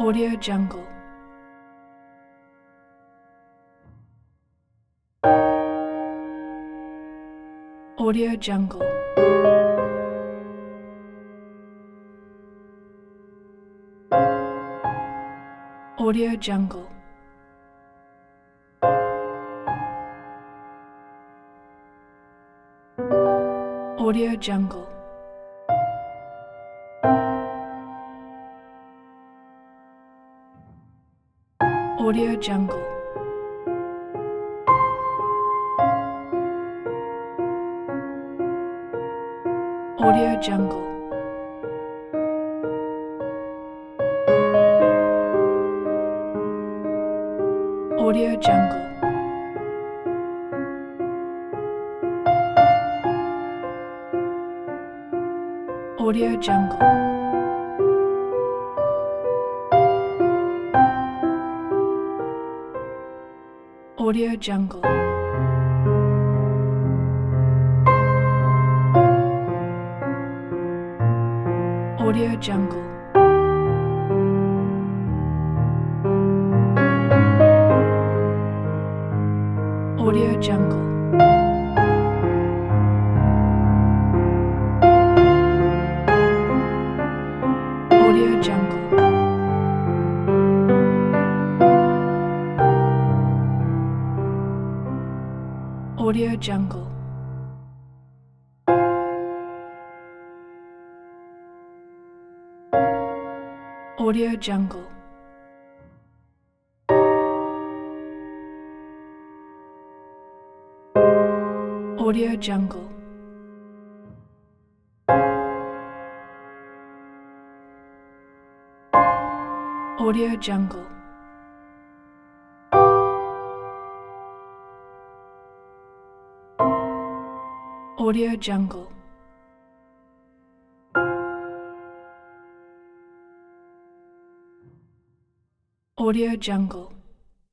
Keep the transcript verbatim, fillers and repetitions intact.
Audio Jungle. Audio Jungle. Audio Jungle. Audio Jungle. Audio Jungle. Audio Jungle. Audio Jungle. Audio Jungle. Audio Jungle. Audio Jungle. Audio Jungle. Audio Jungle. Audio Jungle. Audio Jungle. Audio Jungle. Audio Jungle. Audio Jungle. Audio Jungle.